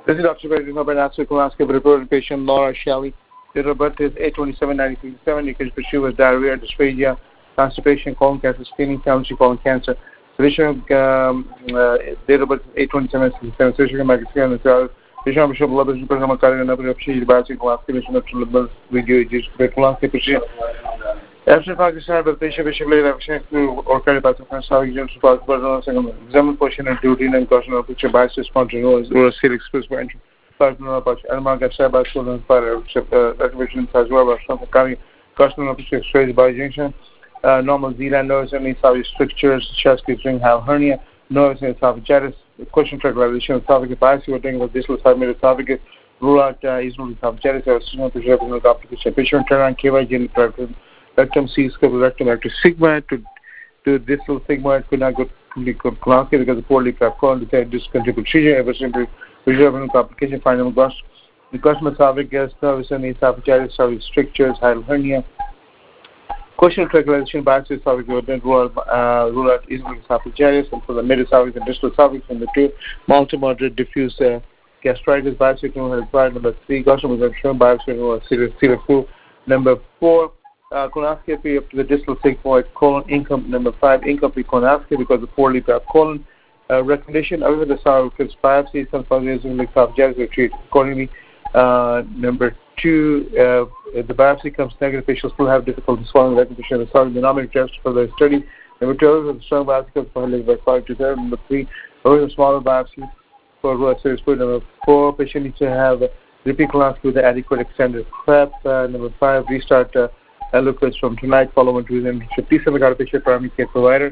This is Dr. Berry, Nasser Kulaski, reported patient Laura Shelley. Date of birth is 8/27/1957. You can pursue with diarrhea, dysphagia, constipation, colon cancer, screening, chemistry, colon cancer. Physician, date of birth is 8/27/1957. Physician, magazine, and so. Physician, Bishop Lubbock, Superman, Makari, and Upper Upshire, University, Kulaski, Mission, Dr. Lubbock, video, just Kulaski, Physician. After Pakistan, the patient basically reaction to or carry out the Saudi James Park, but examine portion and duty and caution of which bias response to or seal expressed by entry. Partner about Alma Gasa by Sudan Fire, activation as well as some carry caution of which expressed by junction. Normal Zira nerves and esophageal strictures, chest keeping have hernia, nerves and esophagitis, question tracklation of esophageal bias, you are doing with distal side mid esophagus, rule out easily esophagitis, or signal to represent complication. Patient turn on KY genital rectum, C rectum, active sigmoid to distal sigmoid could not go colonoscopy because the poorly prepped colon decided discontinued procedure, ever simply reserving complication, final gloss. The custom esophagus, nervous and esophagitis, esophageal strictures, hiatal hernia. Question triangulation, biopsy esophagus, then rule out easily esophagitis, and for the mid esophagus and distal esophagus, and the two multi-moderate diffuse gastritis, biopsy can required. Number 3, custom was shown biopsy or serious flu. Number 4, colonoscopy up to the distal sigmoid colon. Number 5, incomplete colonoscopy because of poorly prepped colon. Recommendation: other than the esophagus biopsy, some esophageal esophagitis will treat accordingly. Number 2, if the biopsy comes negative, patients will have difficulty swallowing the recognition of the solid denominator test for the study. Number 2, if the strong biopsy comes positive by 5 to 7. Number 3, over the smaller biopsy for serious food. Number 4, patient needs to have repeat colonoscopy with adequate extended prep. Number 5, restart liquids from tonight, following to within 50 7 patient primary care provider,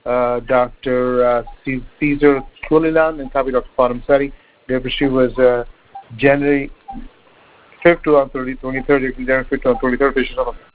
Dr. Caesar Kulilan, and copy Dr. Fatim Sari. Their procedure was January 5th to 23rd, January 5th to 23rd, patients